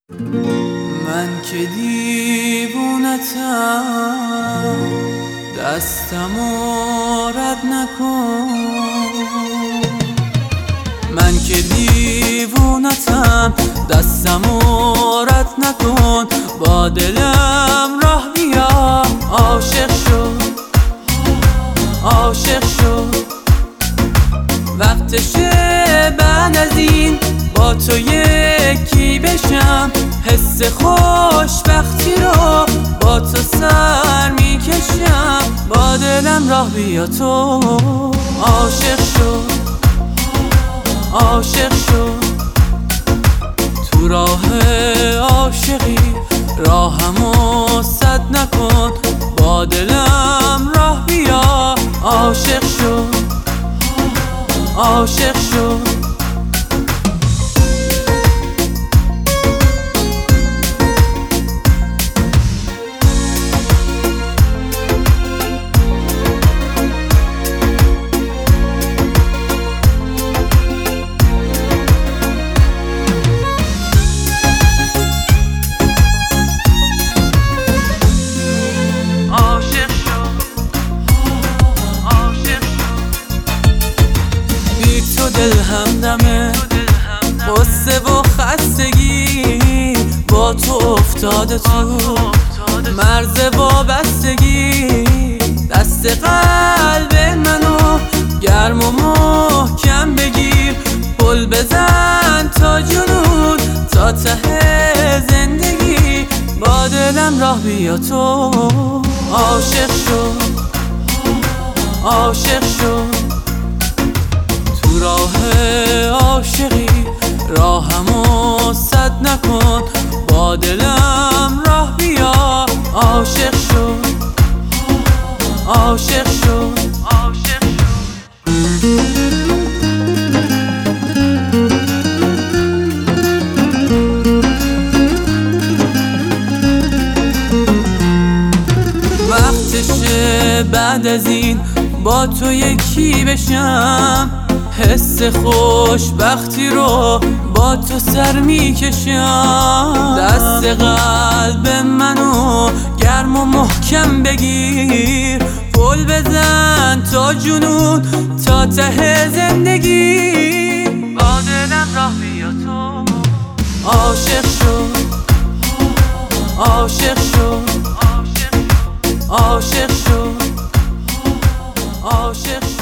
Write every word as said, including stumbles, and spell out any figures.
من که دیوونتم دستمو رد نکن. من که دیوونتم دستمو رد نکن. با دلم راه بیا، عاشق شو عاشق شو. وقتشه بعد از این با تو یکی بشم. حس خوشبختی رو با تو سر میکشم. با دلم راه بیا تو، عاشق شو عاشق شو. تو راه عاشقی راهمو سد نکن. با دلم راه بیا، عاشق شو عاشق شو. دل همدمه غصه و خستگی با تو افتاده تو مرز وابستگی. دست قلب منو گرم و محکم بگیر. پل بزن تا جنون تا ته زندگی. با دلم راه بیا تو، عاشق شو عاشق شو. تو راه عاشقی راهمو سد نکن. با دلم راه بیا، عاشق شو عاشق شو عاشق شو. وقتشه بعد از این با تو یکی بشم. حس خوشبختی رو با تو سر میکشم. دست قلب منو گرم و محکم بگیر. پل بزن تا جنون تا ته زندگی. با دلم راه بیا تو، عاشق شو عاشق شو عاشق شو عاشق شو.